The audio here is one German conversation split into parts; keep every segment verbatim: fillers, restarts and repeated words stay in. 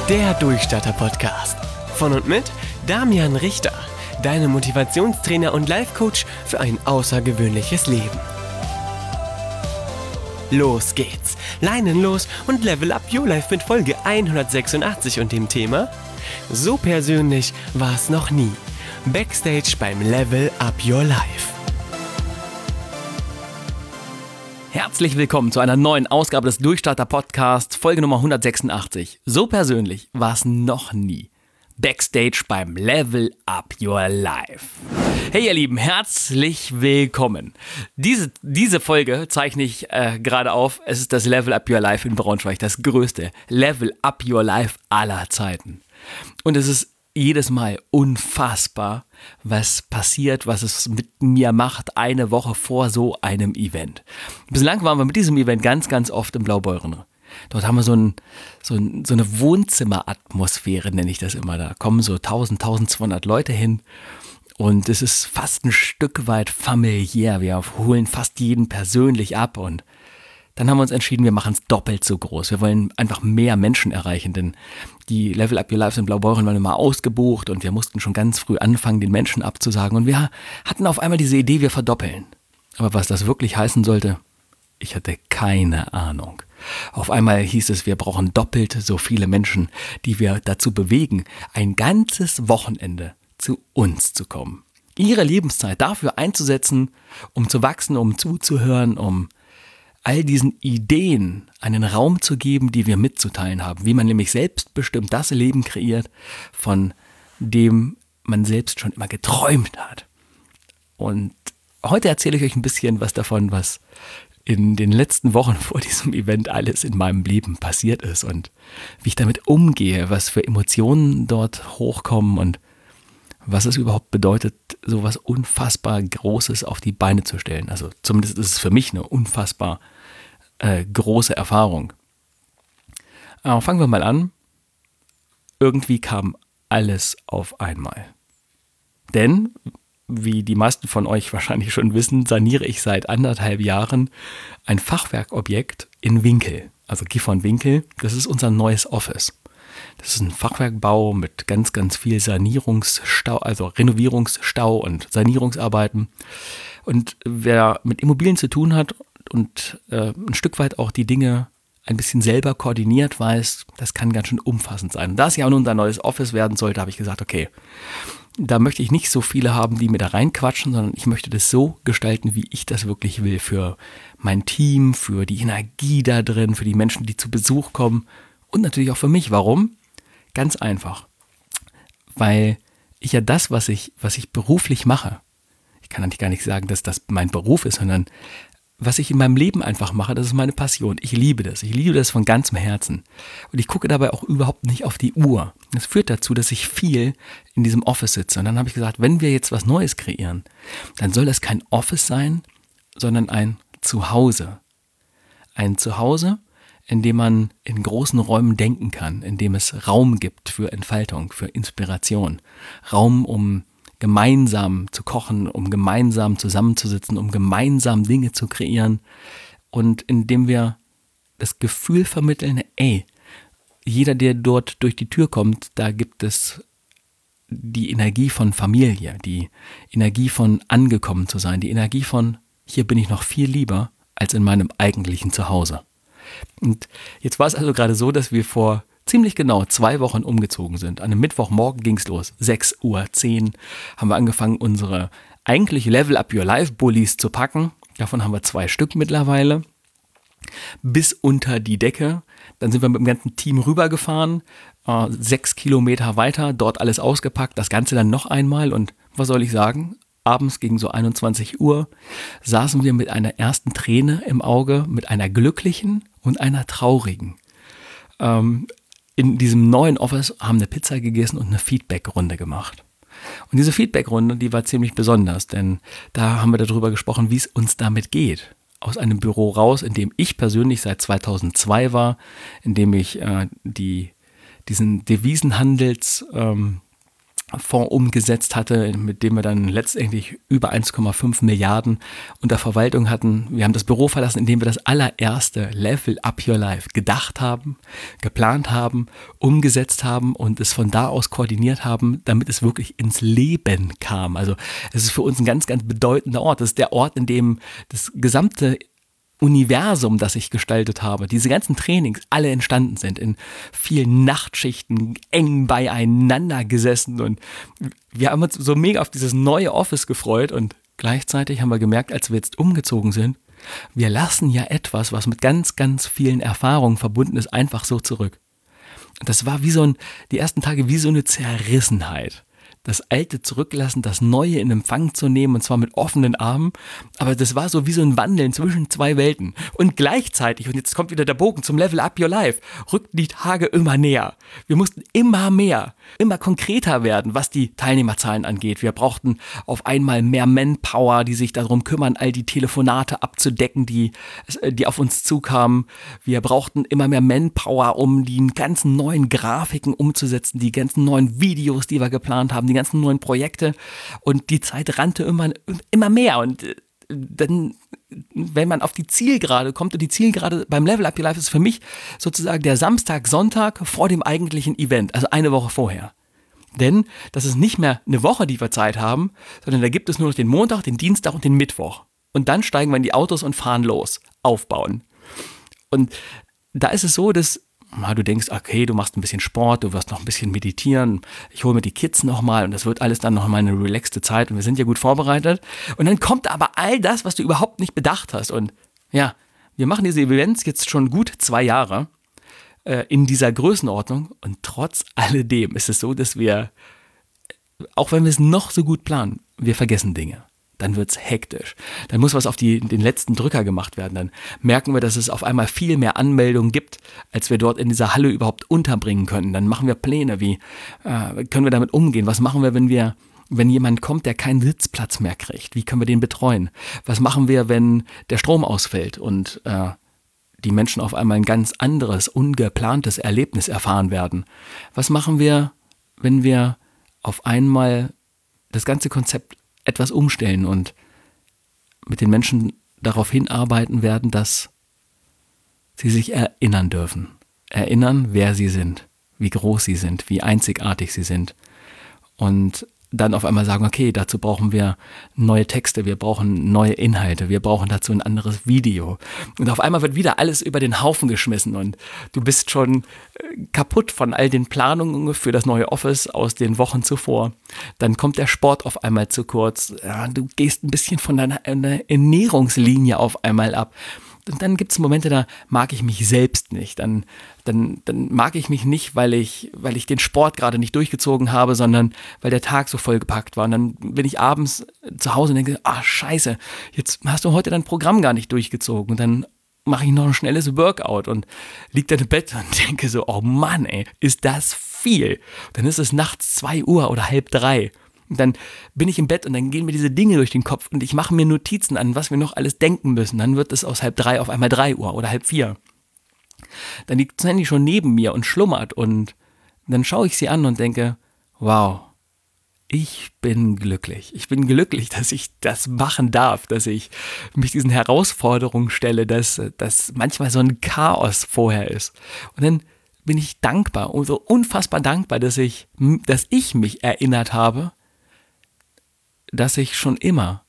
Der Durchstarter-Podcast. Von und mit Damian Richter, deinem Motivationstrainer und Life-Coach für ein außergewöhnliches Leben. Los geht's! Leinen los und level up your life mit Folge hundertsechsundachtzig und dem Thema So persönlich war's noch nie. Backstage beim Level Up Your Life. Herzlich willkommen zu einer neuen Ausgabe des Durchstarter-Podcasts, Folge Nummer hundertsechsundachtzig. So persönlich war's noch nie. Backstage beim Level Up Your Life. Hey ihr Lieben, herzlich willkommen. Diese, diese Folge zeichne ich äh, gerade auf. Es ist das Level Up Your Life in Braunschweig, das größte Level Up Your Life aller Zeiten. Und es ist jedes Mal unfassbar, was passiert, was es mit mir macht, eine Woche vor so einem Event. Bislang waren wir mit diesem Event ganz, ganz oft im Blaubeuren. Dort haben wir so, ein, so, ein, so eine Wohnzimmeratmosphäre, nenne ich das immer. Da kommen so tausend, tausendzweihundert Leute hin und es ist fast ein Stück weit familiär. Wir holen fast jeden persönlich ab und dann haben wir uns entschieden, wir machen es doppelt so groß. Wir wollen einfach mehr Menschen erreichen, denn die Level Up Your Life in Blaubeuren waren immer ausgebucht und wir mussten schon ganz früh anfangen, den Menschen abzusagen. Und wir hatten auf einmal diese Idee, wir verdoppeln. Aber was das wirklich heißen sollte, ich hatte keine Ahnung. Auf einmal hieß es, wir brauchen doppelt so viele Menschen, die wir dazu bewegen, ein ganzes Wochenende zu uns zu kommen. Ihre Lebenszeit dafür einzusetzen, um zu wachsen, um zuzuhören, um all diesen Ideen einen Raum zu geben, die wir mitzuteilen haben, wie man nämlich selbstbestimmt das Leben kreiert, von dem man selbst schon immer geträumt hat. Und heute erzähle ich euch ein bisschen was davon, was in den letzten Wochen vor diesem Event alles in meinem Leben passiert ist und wie ich damit umgehe, was für Emotionen dort hochkommen und was es überhaupt bedeutet, so was unfassbar Großes auf die Beine zu stellen. Also zumindest ist es für mich eine unfassbar äh, große Erfahrung. Aber fangen wir mal an. Irgendwie kam alles auf einmal. Denn, wie die meisten von euch wahrscheinlich schon wissen, saniere ich seit anderthalb Jahren ein Fachwerkobjekt in Winkel. Also Gifhorn Winkel, das ist unser neues Office. Das ist ein Fachwerkbau mit ganz, ganz viel Sanierungsstau, also Renovierungsstau und Sanierungsarbeiten. Und wer mit Immobilien zu tun hat und äh, ein Stück weit auch die Dinge ein bisschen selber koordiniert weiß, das kann ganz schön umfassend sein. Und da es ja auch unser neues Office werden sollte, habe ich gesagt, okay, da möchte ich nicht so viele haben, die mir da reinquatschen, sondern ich möchte das so gestalten, wie ich das wirklich will, für mein Team, für die Energie da drin, für die Menschen, die zu Besuch kommen. Und natürlich auch für mich. Warum? Ganz einfach. Weil ich ja das, was ich, was ich beruflich mache, ich kann eigentlich gar nicht sagen, dass das mein Beruf ist, sondern was ich in meinem Leben einfach mache, das ist meine Passion. Ich liebe das. Ich liebe das von ganzem Herzen. Und ich gucke dabei auch überhaupt nicht auf die Uhr. Das führt dazu, dass ich viel in diesem Office sitze. Und dann habe ich gesagt, wenn wir jetzt was Neues kreieren, dann soll das kein Office sein, sondern ein Zuhause. Ein Zuhause, in dem man in großen Räumen denken kann, in dem es Raum gibt für Entfaltung, für Inspiration. Raum, um gemeinsam zu kochen, um gemeinsam zusammenzusitzen, um gemeinsam Dinge zu kreieren und in dem wir das Gefühl vermitteln, ey, jeder, der dort durch die Tür kommt, da gibt es die Energie von Familie, die Energie von angekommen zu sein, die Energie von, hier bin ich noch viel lieber als in meinem eigentlichen Zuhause. Und jetzt war es also gerade so, dass wir vor ziemlich genau zwei Wochen umgezogen sind. An einem Mittwochmorgen ging es los, sechs Uhr zehn haben wir angefangen, unsere eigentlich Level Up Your Life Bullies zu packen. Davon haben wir zwei Stück mittlerweile. Bis unter die Decke. Dann sind wir mit dem ganzen Team rübergefahren, äh, sechs Kilometer weiter, dort alles ausgepackt, das Ganze dann noch einmal. Und was soll ich sagen? Abends gegen so einundzwanzig Uhr saßen wir mit einer ersten Träne im Auge, mit einer glücklichen und einer traurigen. Ähm, in diesem neuen Office haben eine Pizza gegessen und eine Feedback-Runde gemacht. Und diese Feedback-Runde, die war ziemlich besonders, denn da haben wir darüber gesprochen, wie es uns damit geht. Aus einem Büro raus, in dem ich persönlich seit zweitausendzwei war, in dem ich äh, die, diesen Devisenhandels, ähm, Fonds umgesetzt hatte, mit dem wir dann letztendlich über eins Komma fünf Milliarden unter Verwaltung hatten. Wir haben das Büro verlassen, in dem wir das allererste Level Up Your Life gedacht haben, geplant haben, umgesetzt haben und es von da aus koordiniert haben, damit es wirklich ins Leben kam. Also es ist für uns ein ganz, ganz bedeutender Ort. Das ist der Ort, in dem das gesamte Universum, das ich gestaltet habe, diese ganzen Trainings alle entstanden sind, in vielen Nachtschichten eng beieinander gesessen und wir haben uns so mega auf dieses neue Office gefreut und gleichzeitig haben wir gemerkt, als wir jetzt umgezogen sind, wir lassen ja etwas, was mit ganz, ganz vielen Erfahrungen verbunden ist, einfach so zurück. Das war wie so ein, die ersten Tage wie so eine Zerrissenheit. Das Alte zurücklassen, das Neue in Empfang zu nehmen und zwar mit offenen Armen, aber das war so wie so ein Wandeln zwischen zwei Welten und gleichzeitig, und jetzt kommt wieder der Bogen zum Level Up Your Life, rückten die Tage immer näher. Wir mussten immer mehr, immer konkreter werden, was die Teilnehmerzahlen angeht. Wir brauchten auf einmal mehr Manpower, die sich darum kümmern, all die Telefonate abzudecken, die, die auf uns zukamen. Wir brauchten immer mehr Manpower, um die ganzen neuen Grafiken umzusetzen, die ganzen neuen Videos, die wir geplant haben, die ganzen neuen Projekte und die Zeit rannte immer, immer mehr und dann, wenn man auf die Zielgerade kommt und die Zielgerade beim Level Up Your Life ist für mich sozusagen der Samstag, Sonntag vor dem eigentlichen Event, also eine Woche vorher. Denn das ist nicht mehr eine Woche, die wir Zeit haben, sondern da gibt es nur noch den Montag, den Dienstag und den Mittwoch. Und dann steigen wir in die Autos und fahren los, aufbauen. Und da ist es so, dass du denkst, okay, du machst ein bisschen Sport, du wirst noch ein bisschen meditieren, ich hole mir die Kids nochmal und das wird alles dann nochmal eine relaxte Zeit und wir sind ja gut vorbereitet. Und dann kommt aber all das, was du überhaupt nicht bedacht hast. Und ja, wir machen diese Events jetzt schon gut zwei Jahre äh, in dieser Größenordnung und trotz alledem ist es so, dass wir, auch wenn wir es noch so gut planen, wir vergessen Dinge. Dann wird es hektisch. Dann muss was auf die, den letzten Drücker gemacht werden. Dann merken wir, dass es auf einmal viel mehr Anmeldungen gibt, als wir dort in dieser Halle überhaupt unterbringen können. Dann machen wir Pläne, wie äh, können wir damit umgehen? Was machen wir, wenn wir, wenn jemand kommt, der keinen Sitzplatz mehr kriegt? Wie können wir den betreuen? Was machen wir, wenn der Strom ausfällt und äh, die Menschen auf einmal ein ganz anderes, ungeplantes Erlebnis erfahren werden? Was machen wir, wenn wir auf einmal das ganze Konzept etwas umstellen und mit den Menschen darauf hinarbeiten werden, dass sie sich erinnern dürfen. Erinnern, wer sie sind, wie groß sie sind, wie einzigartig sie sind. Und dann auf einmal sagen, okay, dazu brauchen wir neue Texte, wir brauchen neue Inhalte, wir brauchen dazu ein anderes Video. Und auf einmal wird wieder alles über den Haufen geschmissen und du bist schon kaputt von all den Planungen für das neue Office aus den Wochen zuvor. Dann kommt der Sport auf einmal zu kurz, ja, du gehst ein bisschen von deiner Ernährungslinie auf einmal ab. Und dann gibt es Momente, da mag ich mich selbst nicht. Dann, dann, dann mag ich mich nicht, weil ich, weil ich den Sport gerade nicht durchgezogen habe, sondern weil der Tag so vollgepackt war. Und dann bin ich abends zu Hause und denke, ah scheiße, jetzt hast du heute dein Programm gar nicht durchgezogen. Und dann mache ich noch ein schnelles Workout und liege dann im Bett und denke so, oh Mann ey, ist das viel. Dann ist es nachts zwei Uhr oder halb drei. Und dann bin ich im Bett und dann gehen mir diese Dinge durch den Kopf und ich mache mir Notizen an, was wir noch alles denken müssen. Dann wird es aus halb drei auf einmal drei Uhr oder halb vier. Dann liegt das Handy schon neben mir und schlummert und dann schaue ich sie an und denke, wow, ich bin glücklich. Ich bin glücklich, dass ich das machen darf, dass ich mich diesen Herausforderungen stelle, dass, dass manchmal so ein Chaos vorher ist. Und dann bin ich dankbar und so unfassbar dankbar, dass ich, dass ich mich erinnert habe, dass ich schon immer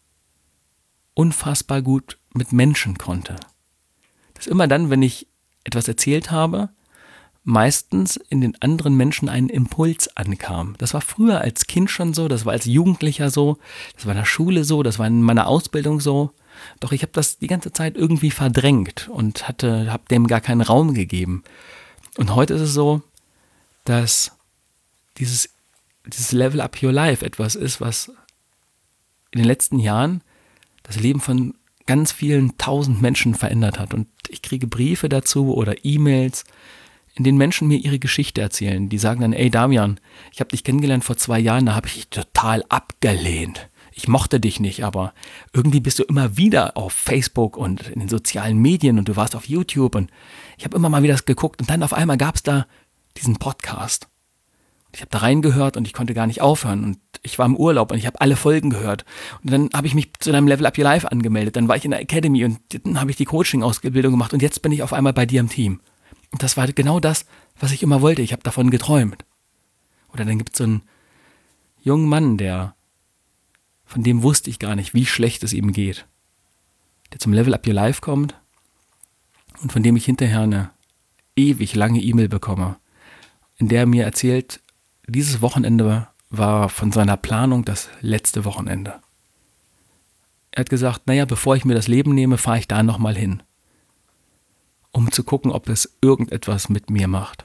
unfassbar gut mit Menschen konnte. Dass immer dann, wenn ich etwas erzählt habe, meistens in den anderen Menschen ein Impuls ankam. Das war früher als Kind schon so, das war als Jugendlicher so, das war in der Schule so, das war in meiner Ausbildung so. Doch ich habe das die ganze Zeit irgendwie verdrängt und hatte, habe dem gar keinen Raum gegeben. Und heute ist es so, dass dieses, dieses Level Up Your Life etwas ist, was in den letzten Jahren das Leben von ganz vielen tausend Menschen verändert hat. Und ich kriege Briefe dazu oder E-Mails, in denen Menschen mir ihre Geschichte erzählen. Die sagen dann, ey Damian, ich habe dich kennengelernt vor zwei Jahren, da habe ich dich total abgelehnt. Ich mochte dich nicht, aber irgendwie bist du immer wieder auf Facebook und in den sozialen Medien und du warst auf YouTube und ich habe immer mal wieder das geguckt und dann auf einmal gab es da diesen Podcast. Ich habe da reingehört und ich konnte gar nicht aufhören. Und ich war im Urlaub und ich habe alle Folgen gehört. Und dann habe ich mich zu deinem Level Up Your Life angemeldet. Dann war ich in der Academy und dann habe ich die Coaching-Ausbildung gemacht. Und jetzt bin ich auf einmal bei dir im Team. Und das war genau das, was ich immer wollte. Ich habe davon geträumt. Oder dann gibt es so einen jungen Mann, der, von dem wusste ich gar nicht, wie schlecht es ihm geht. Der zum Level Up Your Life kommt und von dem ich hinterher eine ewig lange E-Mail bekomme, in der er mir erzählt, dieses Wochenende war von seiner Planung das letzte Wochenende. Er hat gesagt, naja, bevor ich mir das Leben nehme, fahre ich da nochmal hin, um zu gucken, ob es irgendetwas mit mir macht.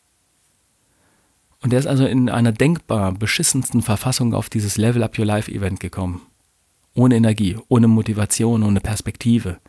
Und er ist also in einer denkbar beschissensten Verfassung auf dieses Level Up Your Life Event gekommen. Ohne Energie, ohne Motivation, ohne Perspektive.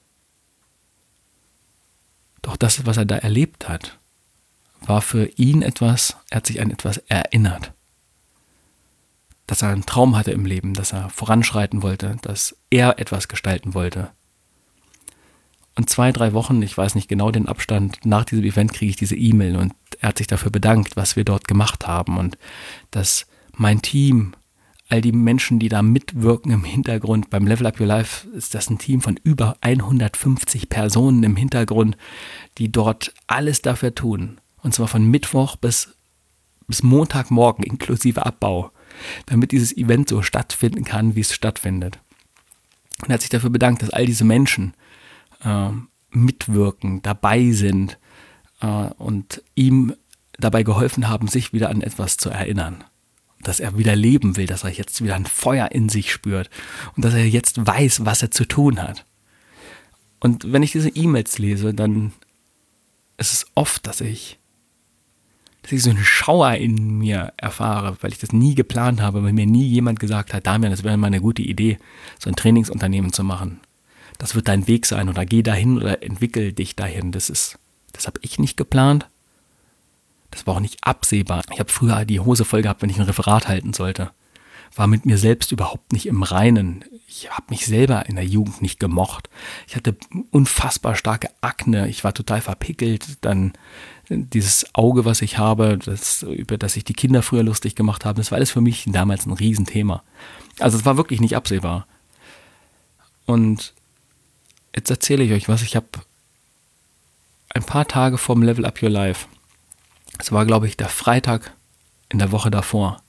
Doch das, was er da erlebt hat, war für ihn etwas, er hat sich an etwas erinnert. Dass er einen Traum hatte im Leben, dass er voranschreiten wollte, dass er etwas gestalten wollte. Und zwei, drei Wochen, ich weiß nicht genau den Abstand, nach diesem Event kriege ich diese E-Mail und er hat sich dafür bedankt, was wir dort gemacht haben und dass mein Team, all die Menschen, die da mitwirken im Hintergrund, beim Level Up Your Life ist das ein Team von über hundertfünfzig Personen im Hintergrund, die dort alles dafür tun. Und zwar von Mittwoch bis, bis Montagmorgen inklusive Abbau, damit dieses Event so stattfinden kann, wie es stattfindet. Und er hat sich dafür bedankt, dass all diese Menschen äh, mitwirken, dabei sind äh, und ihm dabei geholfen haben, sich wieder an etwas zu erinnern. Dass er wieder leben will, dass er jetzt wieder ein Feuer in sich spürt und dass er jetzt weiß, was er zu tun hat. Und wenn ich diese E-Mails lese, dann ist es oft, dass ich dass ich so einen Schauer in mir erfahre, weil ich das nie geplant habe, weil mir nie jemand gesagt hat, Damian, das wäre mal eine gute Idee, so ein Trainingsunternehmen zu machen. Das wird dein Weg sein oder geh dahin oder entwickel dich dahin. Das ist, das habe ich nicht geplant. Das war auch nicht absehbar. Ich habe früher die Hose voll gehabt, wenn ich ein Referat halten sollte. War mit mir selbst überhaupt nicht im Reinen. Ich habe mich selber in der Jugend nicht gemocht. Ich hatte unfassbar starke Akne. Ich war total verpickelt. Dann dieses Auge, was ich habe, das, über das ich die Kinder früher lustig gemacht habe, das war alles für mich damals ein Riesenthema. Also es war wirklich nicht absehbar. Und jetzt erzähle ich euch was. Ich habe ein paar Tage vorm Level Up Your Life, es war, glaube ich, der Freitag in der Woche davor,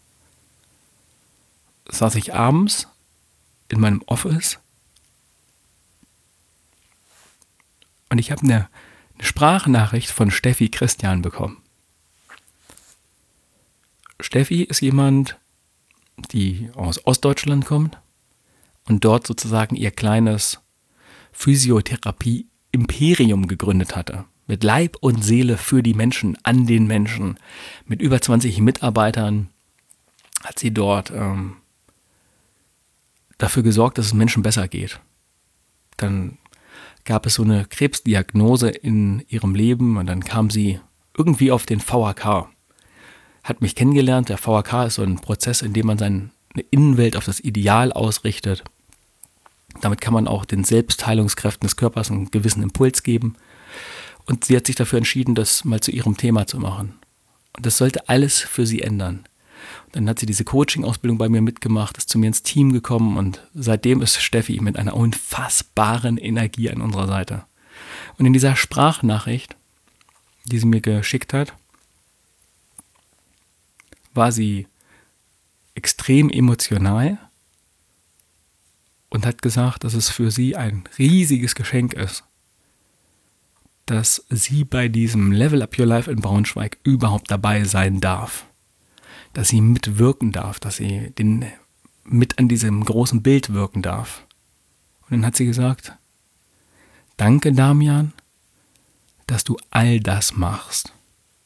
saß ich abends in meinem Office und ich habe eine, eine Sprachnachricht von Steffi Christian bekommen. Steffi ist jemand, die aus Ostdeutschland kommt und dort sozusagen ihr kleines Physiotherapie-Imperium gegründet hatte. Mit Leib und Seele für die Menschen, an den Menschen. Mit über zwanzig Mitarbeitern hat sie dort ähm, dafür gesorgt, dass es Menschen besser geht. Dann gab es so eine Krebsdiagnose in ihrem Leben und dann kam sie irgendwie auf den V H K. Hat mich kennengelernt. Der V H K ist so ein Prozess, in dem man seine Innenwelt auf das Ideal ausrichtet. Damit kann man auch den Selbstheilungskräften des Körpers einen gewissen Impuls geben. Und sie hat sich dafür entschieden, das mal zu ihrem Thema zu machen. Und das sollte alles für sie ändern. Und dann hat sie diese Coaching-Ausbildung bei mir mitgemacht, ist zu mir ins Team gekommen und seitdem ist Steffi mit einer unfassbaren Energie an unserer Seite. Und in dieser Sprachnachricht, die sie mir geschickt hat, war sie extrem emotional und hat gesagt, dass es für sie ein riesiges Geschenk ist, dass sie bei diesem Level Up Your Life in Braunschweig überhaupt dabei sein darf. Dass sie mitwirken darf, dass sie den, mit an diesem großen Bild wirken darf. Und dann hat sie gesagt, danke Damian, dass du all das machst.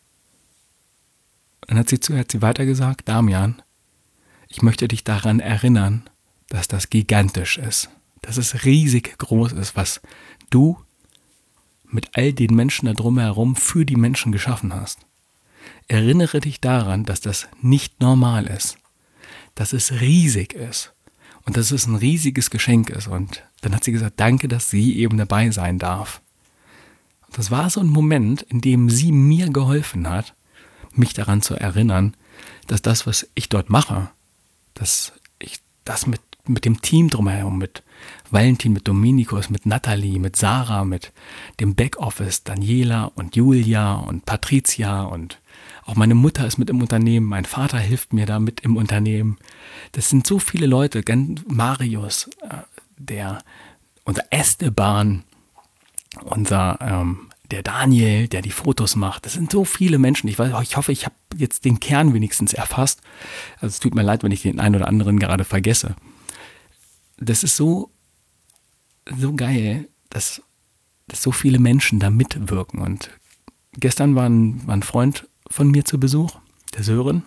Und dann hat sie, hat sie weiter gesagt, Damian, ich möchte dich daran erinnern, dass das gigantisch ist, dass es riesig groß ist, was du mit all den Menschen da drumherum für die Menschen geschaffen hast. Erinnere dich daran, dass das nicht normal ist, dass es riesig ist und dass es ein riesiges Geschenk ist. Und dann hat sie gesagt, danke, dass sie eben dabei sein darf. Und das war so ein Moment, in dem sie mir geholfen hat, mich daran zu erinnern, dass das, was ich dort mache, dass ich das mit, mit dem Team drumherum, mit Valentin, mit Dominikus, mit Nathalie, mit Sarah, mit dem Backoffice, Daniela und Julia und Patricia und auch meine Mutter ist mit im Unternehmen, mein Vater hilft mir da mit im Unternehmen. Das sind so viele Leute, Marius, der, unser Esteban, unser ähm, der Daniel, der die Fotos macht. Das sind so viele Menschen. Ich, weiß, ich hoffe, ich habe jetzt den Kern wenigstens erfasst. Also es tut mir leid, wenn ich den einen oder anderen gerade vergesse. Das ist so, so geil, dass, dass so viele Menschen da mitwirken. Und gestern war ein, war ein Freund von mir zu Besuch, der Sören,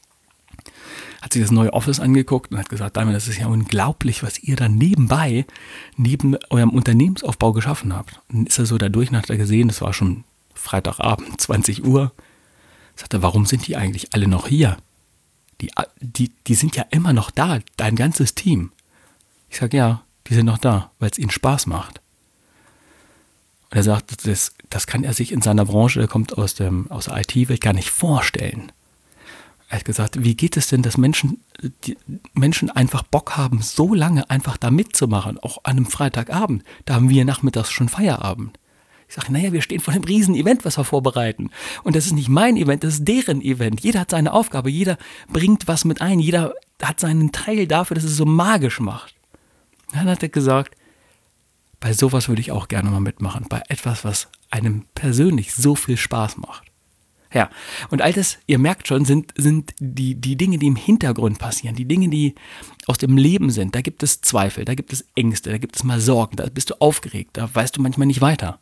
hat sich das neue Office angeguckt und hat gesagt, Damian, das ist ja unglaublich, was ihr da nebenbei, neben eurem Unternehmensaufbau geschaffen habt. Und dann ist er so dadurch, und hat er gesehen, das war schon Freitagabend, zwanzig Uhr, sagt er, warum sind die eigentlich alle noch hier? Die, die, die sind ja immer noch da, dein ganzes Team. Ich sage, ja, die sind noch da, weil es ihnen Spaß macht. Und er sagt, das, das kann er sich in seiner Branche, der kommt aus, dem, aus der I T-Welt, gar nicht vorstellen. Er hat gesagt, wie geht es denn, dass Menschen, die Menschen einfach Bock haben, so lange einfach da mitzumachen, auch an einem Freitagabend. Da haben wir nachmittags schon Feierabend. Ich sage, naja, wir stehen vor einem riesen Event, was wir vorbereiten. Und das ist nicht mein Event, das ist deren Event. Jeder hat seine Aufgabe, jeder bringt was mit ein, jeder hat seinen Teil dafür, dass es so magisch macht. Dann hat er gesagt, bei sowas würde ich auch gerne mal mitmachen, bei etwas, was einem persönlich so viel Spaß macht. Ja, und all das, ihr merkt schon, sind, sind die, die Dinge, die im Hintergrund passieren, die Dinge, die aus dem Leben sind. Da gibt es Zweifel, da gibt es Ängste, da gibt es mal Sorgen, da bist du aufgeregt, da weißt du manchmal nicht weiter.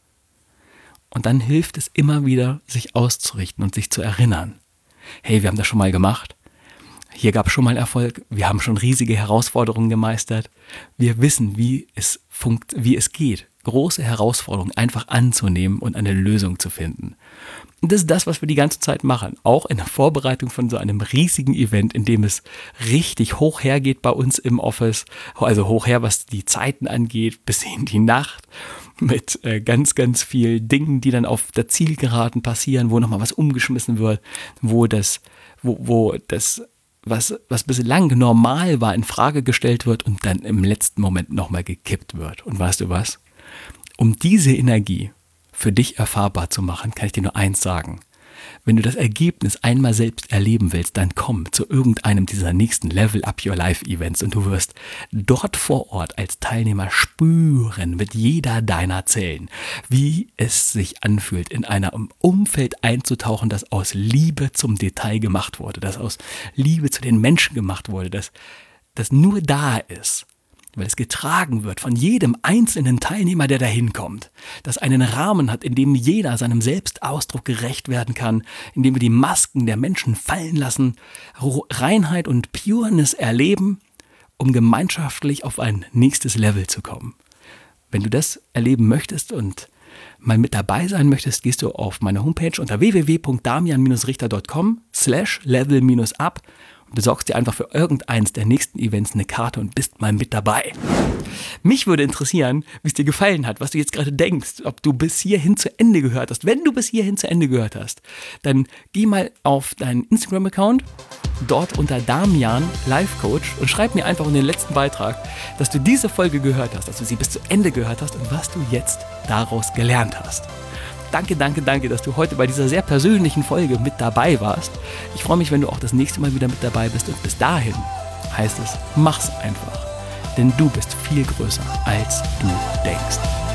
Und dann hilft es immer wieder, sich auszurichten und sich zu erinnern. Hey, wir haben das schon mal gemacht. Hier gab es schon mal Erfolg. Wir haben schon riesige Herausforderungen gemeistert. Wir wissen, wie es funkt, wie es geht, große Herausforderungen einfach anzunehmen und eine Lösung zu finden. Und das ist das, was wir die ganze Zeit machen. Auch in der Vorbereitung von so einem riesigen Event, in dem es richtig hoch hergeht bei uns im Office. Also hoch her, was die Zeiten angeht, bis in die Nacht. Mit äh, ganz, ganz vielen Dingen, die dann auf der Zielgeraden passieren, wo nochmal was umgeschmissen wird, wo das, wo, wo das, was, was bislang normal war, in Frage gestellt wird und dann im letzten Moment nochmal gekippt wird. Und weißt du was? Um diese Energie für dich erfahrbar zu machen, kann ich dir nur eins sagen. Wenn du das Ergebnis einmal selbst erleben willst, dann komm zu irgendeinem dieser nächsten Level Up Your Life Events und du wirst dort vor Ort als Teilnehmer spüren mit jeder deiner Zellen, wie es sich anfühlt, in einem Umfeld einzutauchen, das aus Liebe zum Detail gemacht wurde, das aus Liebe zu den Menschen gemacht wurde, das, das nur da ist, weil es getragen wird von jedem einzelnen Teilnehmer, der da hinkommt, das einen Rahmen hat, in dem jeder seinem Selbstausdruck gerecht werden kann, in dem wir die Masken der Menschen fallen lassen, Reinheit und Pureness erleben, um gemeinschaftlich auf ein nächstes Level zu kommen. Wenn du das erleben möchtest und mal mit dabei sein möchtest, gehst du auf meine Homepage unter w w w punkt damian richter punkt com slash level up und besorgst dir einfach für irgendeins der nächsten Events eine Karte und bist mal mit dabei. Mich würde interessieren, wie es dir gefallen hat, was du jetzt gerade denkst, ob du bis hierhin zu Ende gehört hast. Wenn du bis hierhin zu Ende gehört hast, dann geh mal auf deinen Instagram-Account, dort unter Damian Life Coach und schreib mir einfach in den letzten Beitrag, dass du diese Folge gehört hast, dass du sie bis zu Ende gehört hast und was du jetzt daraus gelernt hast. Danke, danke, danke, dass du heute bei dieser sehr persönlichen Folge mit dabei warst. Ich freue mich, wenn du auch das nächste Mal wieder mit dabei bist und bis dahin heißt es, mach's einfach, denn du bist viel größer, als du denkst.